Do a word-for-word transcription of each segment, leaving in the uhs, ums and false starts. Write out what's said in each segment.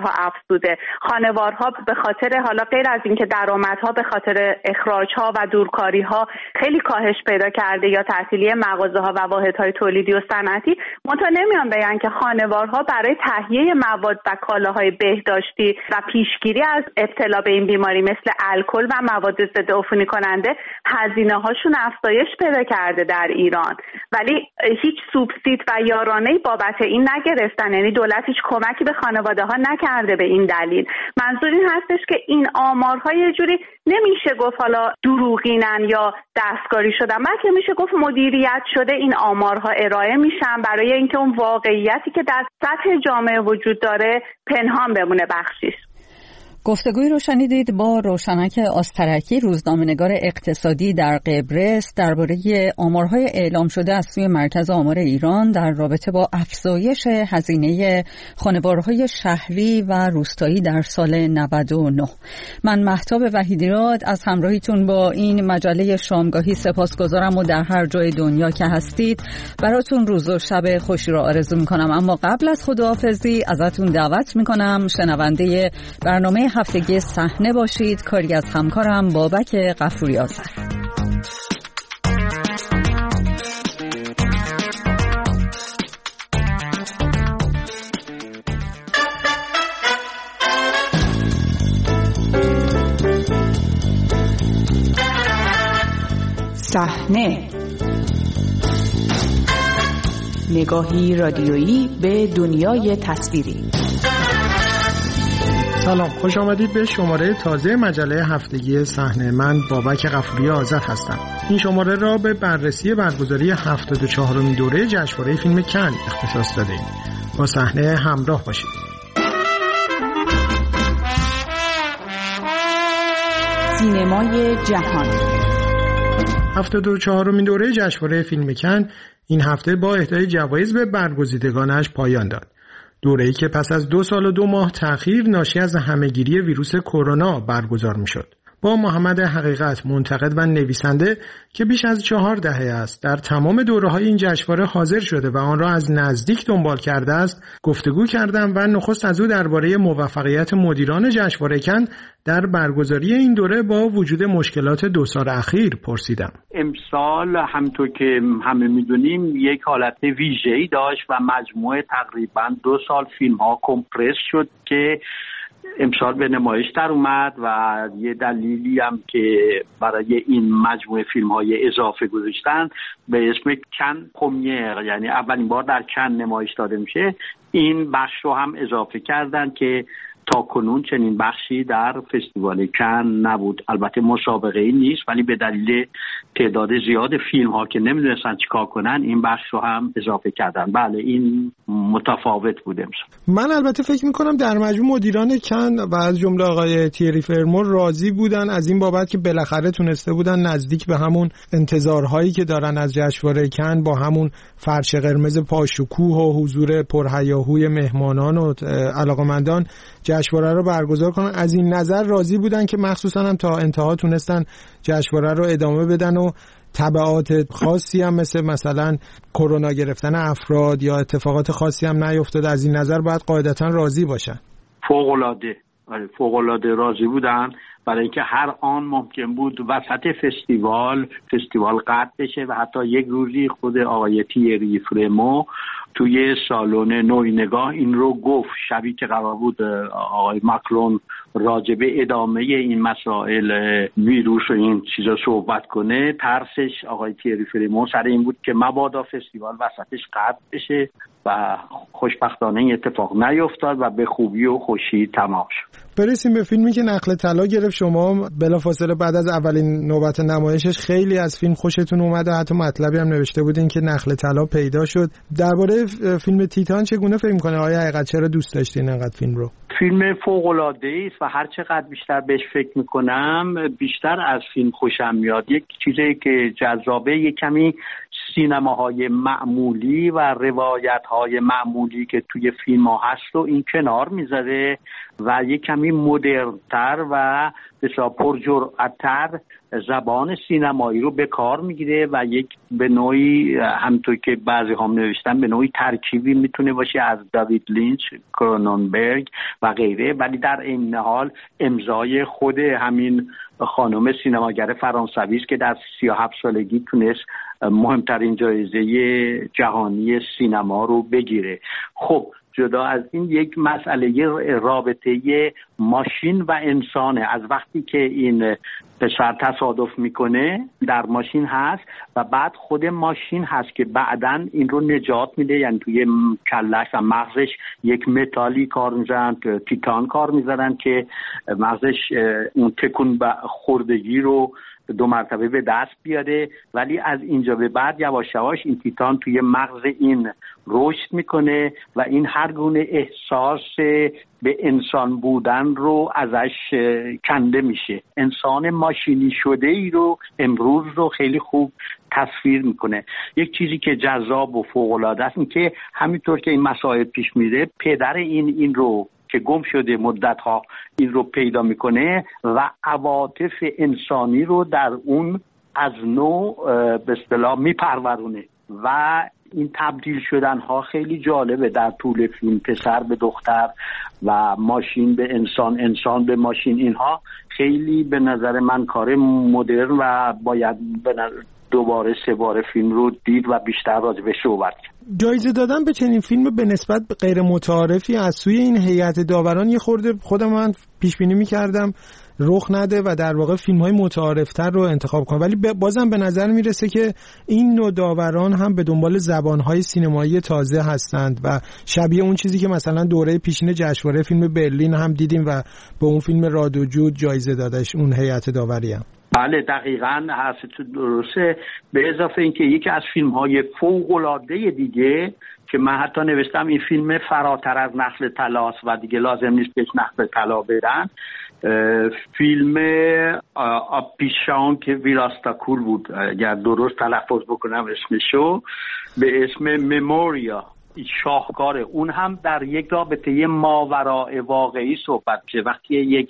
درآمدها افزوده. خانوارها به خاطر حالا غیر از اینکه درآمدها به خاطر اخراجها و دورکاریها خیلی کاهش پیدا کرده یا تعطیلی مغازه‌ها و واحدهای تولیدی و صنعتی، منتها نمیان بگن که خانوارها برای تهیه مواد و کالاهای بهداشتی و پیشگیری از ابتلا به این بیماری مثل الکل و مواد ضد عفونی کننده هزینه هاشون افزایش پیدا کرده در ایران، ولی هیچ سوبسید و یارانه‌ای بابت این نگرفتن. یعنی دولت هیچ کمکی به خانواده ها نکرده به این دلیل. منظور این هستش که این آمارها یه جوری نمیشه گفت حالا دروغینن یا دستکاری شدن، بلکه میشه گفت مدیریت شده این آمارها ارائه میشن برای اینکه اون واقعیتی که در سطح جامعه وجود داره پنهان بمونه بخشیش. گفتگویی رو شنیدید با روشنک آسترکی، روزنامه‌نگار اقتصادی در قبرس، درباره آمارهای اعلام شده از سوی مرکز آمار ایران در رابطه با افزایش هزینه خانوارهای شهری و روستایی در سال نود و نه. من مهتاب وحیدی‌راد از همراهیتون با این مجله شامگاهی سپاسگزارم و در هر جای دنیا که هستید براتون روز و شب خوشی رو آرزو می‌کنم. اما قبل از خداحافظی ازتون دعوت می‌کنم شنونده برنامه هفتگی صحنه باشید، کاری از همکارم بابک غفوری آذر. صحنه، نگاهی رادیویی به دنیای تصویری. سلام، خوش آمدید به شماره تازه مجله هفتگی صحنه. من بابک غفوری آذر هستم. این شماره را به بررسی برگزاری هفتاد و چهارمین دوره جشنواره فیلم کن اختصاص دادیم. با صحنه همراه باشید. سینمای جهان. هفتاد و چهارمین دوره جشنواره فیلم کن این هفته با اهدای جوایز به برگزیدگانش پایان داد. دوره‌ای که پس از دو سال و دو ماه تأخیر ناشی از همه‌گیری ویروس کرونا برگزار می‌شد. با محمد حقیقت، منتقد و نویسنده که بیش از چهار دهه است در تمام دوره‌های این جشنواره حاضر شده و آن را از نزدیک دنبال کرده است، گفتگو کردم و نخست از او درباره موفقیت مدیران جشنواره کن در برگزاری این دوره با وجود مشکلات دو سال اخیر پرسیدم. امسال همونطور که همه میدونیم یک حالت ویژه‌ای داشت و مجموعه تقریباً دو سال فیلم‌ها کمپرس شد که امسال به نمایش در اومد و یه دلیلی هم که برای این مجموعه فیلم‌های اضافه گذاشتن به اسم کن پرمیر، یعنی اولین بار در کن نمایش داده میشه، این بخش رو هم اضافه کردن که تا کنون چنین بخشی در فستیوال کن نبود. البته مسابقه ای نیست، ولی به دلیل تعداد زیاد فیلم ها که نمیدونستن چیکار کنن این بخش رو هم اضافه کردن. بله، این متفاوت بود امسال. من البته فکر میکنم در مجموع مدیران کن و از جمله آقای تیری فرمور راضی بودن از این بابت که بالاخره تونسته بودن نزدیک به همون انتظارهایی که دارن از جشنواره کن با همون فرش قرمز پاشکوه و حضور پرهیاهوی مهمانان و علاقمندان جشنواره رو برگزار کنن. از این نظر راضی بودن که مخصوصا هم تا انتها تونستن جشنواره رو ادامه بدن و تبعات خاصی هم مثل مثلا کرونا گرفتن افراد یا اتفاقات خاصی هم نیفتاد. از این نظر باید قاعدتا راضی باشن. فوق العاده فوق العاده راضی بودن، برای اینکه هر آن ممکن بود وسط فستیوال فستیوال قطع بشه و حتی یک روزی خود آقای تیری فرمو توی سالن نوینگاه این رو گفت، شبی که قرار بود آقای ماکرون راجع به ادامه این مسائل ویروس و این چیزا صحبت کنه، ترسش آقای تیری فرمو سر این بود که مبادا فستیوال وسطش قطع بشه و خوشبختانه این اتفاق نیفتاد و به خوبی و خوشی تمام شد. برسیم به فیلمی که نقل طلا گرفت. شما بلافاصله بعد از اولین نوبت نمایشش خیلی از فیلم خوشتون اومد و حتی مطلبی هم نوشته بودین که نقل طلا پیدا شد. درباره فیلم تیتان چگونه فکر می‌کنه آیا حقیقت چرا دوست داشتین انقدر فیلم رو؟ فیلم فوق‌العاده‌ای است و هر چقدر بیشتر بهش فکر می‌کنم بیشتر از فیلم خوشم میاد. یک چیزی که جذابه، یک کمی سینماهای معمولی و روایت‌های معمولی که توی فیلم‌ها هست و این کنار میذاره و یک کمی مدرن‌تر و بسیار پرجرأت‌تر زبان سینمایی رو به کار میگیره و یک به نوعی همونطور که بعضی هم نوشتن به نوعی ترکیبی میتونه باشه از داوید لینچ، کروننبرگ و غیره، ولی در این حال امضای خود همین خانم سینماگر فرانسوی است که در سی و هفت سالگی تونست مهمترین جایزه جهانی سینما رو بگیره. خب جدا از این یک مسئله رابطه ماشین و انسانه. از وقتی که این پسر تصادف میکنه در ماشین هست و بعد خود ماشین هست که بعداً این رو نجات میده، یعنی توی کلش و مغزش یک متالی کار میزنن، تیتان کار میزنن که مغزش اون تکون خوردگی رو دو مرتبه به دست بیاره، ولی از اینجا به بعد یواش یواش این تیتان توی مغز این رشد میکنه و این هر گونه احساس به انسان بودن رو ازش کنده میشه. انسان ماشینی شده ای رو امروز رو خیلی خوب تصویر میکنه. یک چیزی که جذاب و فوق‌العاده است این که همینطور که این مسائل پیش میره پدر این این رو که گم شده مدت‌ها این رو پیدا میکنه و عواطف انسانی رو در اون از نو به اصطلاح میپرورونه و این تبدیل شدن ها خیلی جالبه در طول فیلم. پسر به دختر و ماشین به انسان، انسان به ماشین، اینها خیلی به نظر من کار مدرن و باید به دوباره سه بار فیلم رو دید و بیشتر راجبش صحبت کرد. جایزه دادن به چنین فیلم به نسبت غیر متعارفی از سوی این هیئت داوران یه خورده خودم من پیش بینی می‌کردم رخ نده و در واقع فیلم‌های متعارف‌تر رو انتخاب کنه، ولی بازم به نظر میرسه که این نوع داوران هم به دنبال زبان‌های سینمایی تازه هستند و شبیه اون چیزی که مثلا دوره پیشین جشنواره فیلم برلین هم دیدیم و به اون فیلم راد و جود جایزه دادش اون هیئت داوری هم. بله دقیقاً حرفتون درسته. به اضافه اینکه یکی از فیلم‌های فوق‌العاده دیگه که من حتی نوشتم این فیلم فراتر از نخل طلاست و دیگه لازم نیست بهش نخل طلا بدن، فیلم آپیشان که ویراستاکول بود اگر درست تلفظ بکنم اسمشو، به اسم مموریا، شاهکاره. اون هم در یک رابطه ماوراء واقعی صحبت میشه. وقتی یک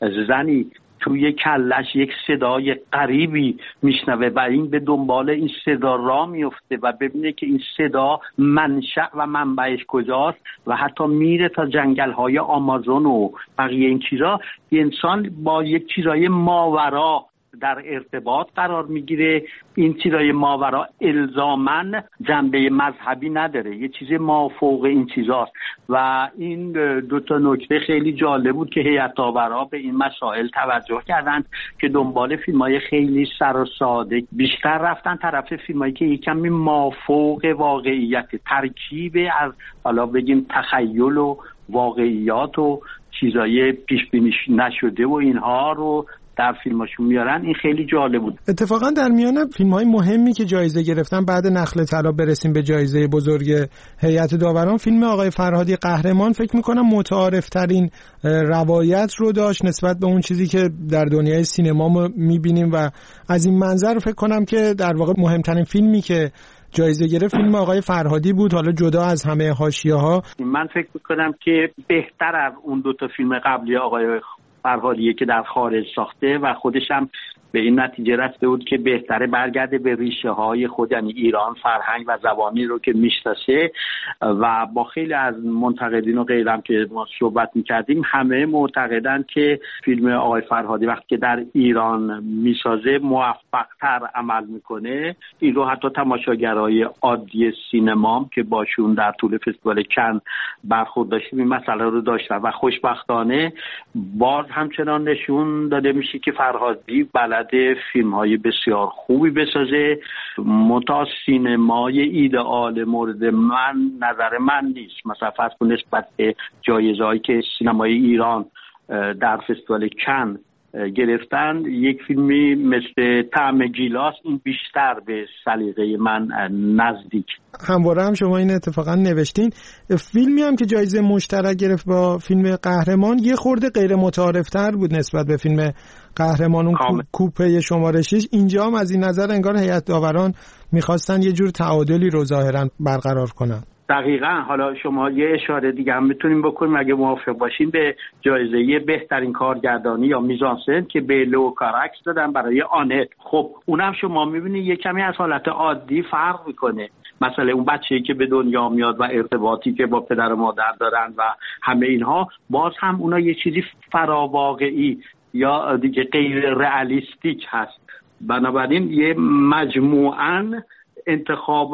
زنی توی کلش یک صدای غریبی میشنوه و این به دنبال این صدا را میفته و ببینه که این صدا منشأ و منبعش کجاست و حتی میره تا جنگل‌های آمازون و بقیه این چیزا، انسان با یک چیزای ماورا در ارتباط قرار میگیره. این چیزای ماورا الزاماً جنبه مذهبی نداره، یه چیز مافوق این چیزاست و این دو تا نکته خیلی جالب بود که هیئت داورا به این مسائل توجه کردن که دنبال فیلمای خیلی سر و ساده بیشتر رفتن طرف فیلمایی که یکمی مافوق واقعیت، ترکیب از حالا بگیم تخیل و واقعیات و چیزای پیش بینی نشده و اینها رو در فیلماشون میارن. این خیلی جالب بود. اتفاقا در میان فیلم‌های مهمی که جایزه گرفتن بعد نخل طلا برسیم به جایزه بزرگ هیئت داوران، فیلم آقای فرهادی قهرمان فکر می‌کنم متعارف‌ترین روایت رو داشت نسبت به اون چیزی که در دنیای سینما ما می‌بینیم و از این منظر فکر کنم که در واقع مهمترین فیلمی که جایزه گرفت فیلم آقای فرهادی بود، حالا جدا از همه حاشیه‌ها. من فکر می‌کنم که بهتر از اون دو تا فیلم قبلی آقای فرهادیه که در خارج ساخته و خودش هم به این نتیجه رسیده بود که بهتره برگرده به ریشه های خود، یعنی ایران، فرهنگ و زبانی رو که میشناسه و با خیلی از منتقدین و غیرم که ما صحبت میکردیم همه معتقدن که فیلم آقای فرهادی وقتی که در ایران میسازه موفق‌تر عمل میکنه. این رو حتی تماشاگرای عادی سینما که باشون در طول فستیوال کن برخورد داشتیم این مسئله رو داشتن و خوشبختانه باز همچنان نشون داده میشه که فرهادی بلد فیلم های بسیار خوبی بسازه. متا سینمای ایدئال مورد من نظر من نیست. مثلا فرض کن نسبت به جایزه هایی که سینمای ایران در فستیوال کن گرفتن، یک فیلمی مثل طعم گیلاس این بیشتر به سلیقه من نزدیک. همواره هم شما این اتفاقا نوشتین. فیلمی هم که جایزه مشترک گرفت با فیلم قهرمان یه خورده غیر متعارفتر بود نسبت به فیلم قهرمان، اون کوپه شماره شش. اینجا هم از این نظر انگار هیئت داوران میخواستن یه جور تعادلی رو ظاهرا برقرار کنن. دقیقاً. حالا شما یه اشاره دیگه هم میتونیم بکنیم اگه موافق باشین به جایزه بهترین کارگردانی یا میزانسن که به لو کاراکس دادن برای آنت. خب اونم شما میبینید یه کمی از حالت عادی فرق میکنه. مثلا اون بچه‌ای که به دنیا میاد و ارتباطی که با پدر و مادر دارن و همه اینها، باز هم اونا یه چیزی فراواقعی یا دیگه غیر رئالیستیک هست. بنابراین یه مجموعاً انتخاب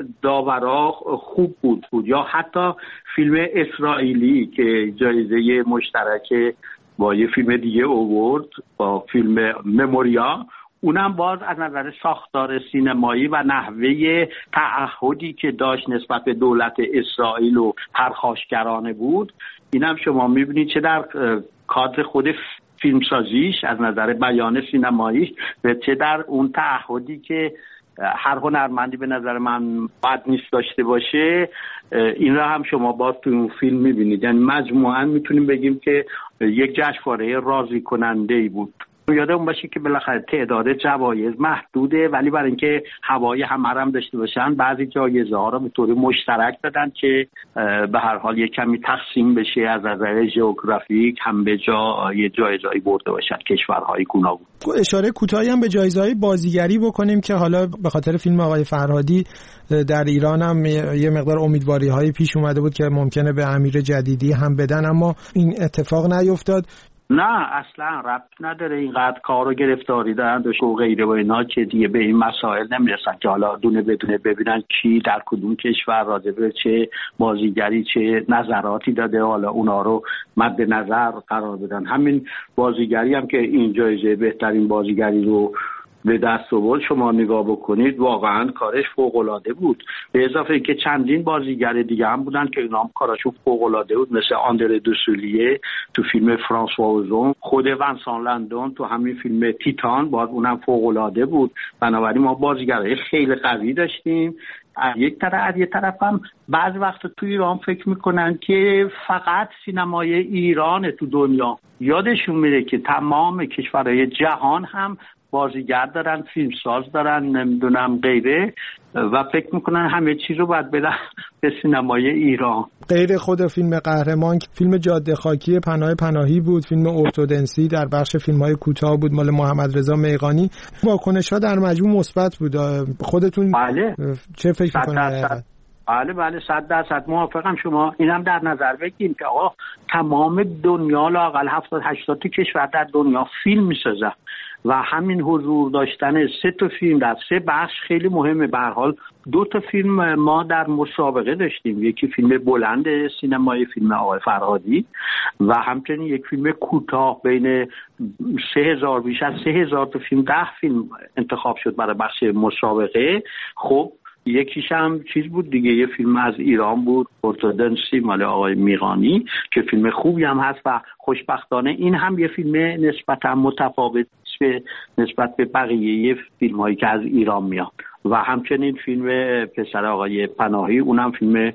داورا خوب بود بود یا حتی فیلم اسرائیلی که جایزه مشترک با یه فیلم دیگه آورد با فیلم مموریا، اونم باز از نظر ساختار سینمایی و نحوه تعهدی که داشت نسبت به دولت اسرائیل و پرخاشگرانه بود. اینم شما میبینید چه در کادر خود فیلمسازیش از نظر بیان سینماییش و چه در اون تعهدی که هر هنرمندی به نظر من بد نیست داشته باشه، این را هم شما باز تو اون فیلم میبینید. یعنی مجموعاً میتونیم بگیم که یک جشنواره راضی کننده ای بود. یادمون باشه که بالاخره تعداد جوایز محدوده، ولی برای اینکه هوای همه هم داشته باشن بعضی جایزه ها رو به طور مشترک دادن که به هر حال یک کمی تقسیم بشه از نظر ژئوگرافیک، هم به جای جایزه‌ای برده باشن کشورهای گوناگون. اشاره کوتاهی هم به جایزه‌های بازیگری بکنیم که حالا به خاطر فیلم آقای فرهادی در ایران هم یه مقدار امیدواری‌های پیش اومده بود که ممکنه به امیر جدیدی هم بدن، اما این اتفاق نیفتاد. نه اصلا ربط نداره. اینقدر کار و گرفتاری دارن و غیره و اینا که دیگه به این مسائل نمیرسن که حالا دونه بدونه ببینن کی در کدوم کشور راجع به چه بازیگری چه نظراتی داده، حالا اونا رو مد نظر قرار بدن. همین بازیگری هم که این جایزه بهترین بازیگری رو به دست آورد شما نگاه بکنید، واقعا کارش فوق‌العاده بود. به اضافه اینکه چندین بازیگر دیگه هم بودن که اینا هم کارشون فوق‌العاده بود، مثل آندره دوسولیه تو فیلم فرانسوا اوزون، خود ونسان لندون تو همین فیلم تیتان باز اونم فوق‌العاده بود. بنابراین ما بازیگرای خیلی قوی داشتیم. از یک طرف از یک طرف هم بعض وقت تو ایران فکر میکنن که فقط سینمای ایران تو دنیا، یادشون میره که تمام کشورهای جهان هم بازیگر دارن، فیلمساز دارن، نمیدونم غیره، و فکر میکنن همه چیز رو باید بدن به سینمای ایران. غیر خود فیلم قهرمان، فیلم جاده خاکی پناه پناهی بود، فیلم ارتودنسی در بخش فیلم‌های کوتاه بود مال محمد رضا میغانی. واکنش‌ها در مجموع مثبت بود. خودتون بله. چه فکر میکنید؟ بله بله صد درصد موافقم. شما اینم در نظر بگیرید که آقا تمام دنیا لااقل هفتاد هشتاد تا کشور در دنیا فیلم میسازه و همین حضور داشتن سه تا فیلم در سه بخش خیلی مهمه. به هر حال دو تا فیلم ما در مسابقه داشتیم، یکی فیلم بلند سینمای فیلم آقای فرهادی و همچنین یک فیلم کوتاه بین سه هزار بیش از سه هزار تا فیلم، ده فیلم انتخاب شد برای بخش مسابقه. خب یکیش هم چیز بود دیگه، یه فیلم از ایران بود، ارتودنسی مال آقای میغانی که فیلم خوبی هم هست و خوشبختانه این هم یه فیلم نسبتا متفاوت به نسبت به بقیه فیلم هایی که از ایران میاد. و همچنین فیلم پسر آقای پناهی اونم فیلم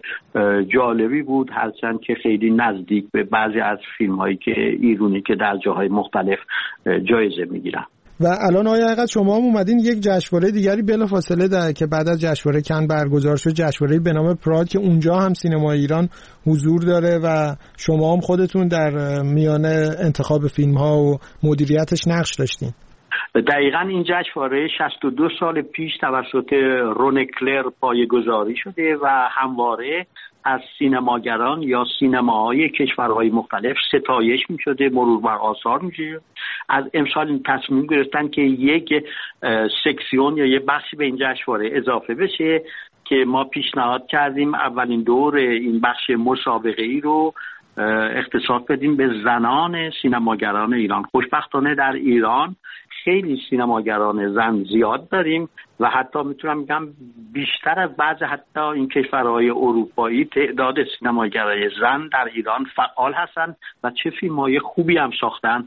جالبی بود، هرچند که خیلی نزدیک به بعضی از فیلم هایی که ایرانی که در جاهای مختلف جایزه میگیرن. و الان آیا حقیقت شما هم اومدین یک جشنواره دیگری بلافاصله در که بعد از جشنواره کن برگزار شد، جشنواره به نام پراد که اونجا هم سینما ایران حضور داره و شما هم خودتون در میان انتخاب فیلم ها و مدیریتش نقش داشتین. دقیقاً این جشنواره شصت و دو سال پیش توسط رون کلر پایه‌گذاری شده و همواره از سینماگران یا سینماهای کشورهای مختلف ستایش می شده، مرور بر آثار می شده. از امسال این تصمیم گرفتن که یک سکسیون یا یک بخشی به این جشنواره اضافه بشه که ما پیشنهاد کردیم اولین دور این بخش مسابقه ای رو اختصاص بدیم به زنان سینماگران ایران. خوشبختانه در ایران خیلی سینماگران زن زیاد داریم و حتی میتونم بگم بیشتر از بعض حتی این کشورهای اروپایی تعداد سینماگرای زن در ایران فعال هستن و چه فیلم‌های خوبی هم ساختن.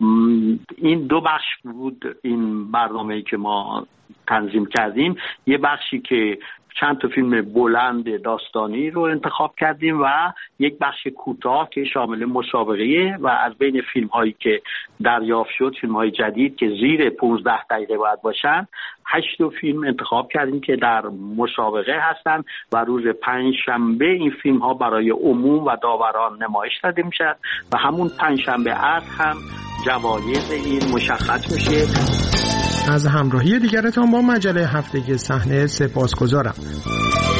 این دو بخش بود این برنامه‌ای که ما تنظیم کردیم. یه بخشی که چند تا فیلم بلند داستانی رو انتخاب کردیم و یک بخش کوتاه که شامل مسابقه و از بین فیلم هایی که دریافت شد، فیلم های جدید که زیر پانزده دقیقه باید باشن، هشت تا فیلم انتخاب کردیم که در مسابقه هستن و روز پنج شنبه این فیلم ها برای عموم و داوران نمایش داده میشن و همون پنج شنبه عصر هم جوایز این مشخص میشه. از همراهی دیگرتان با مجله هفتگی صحنه سپاسگزارم.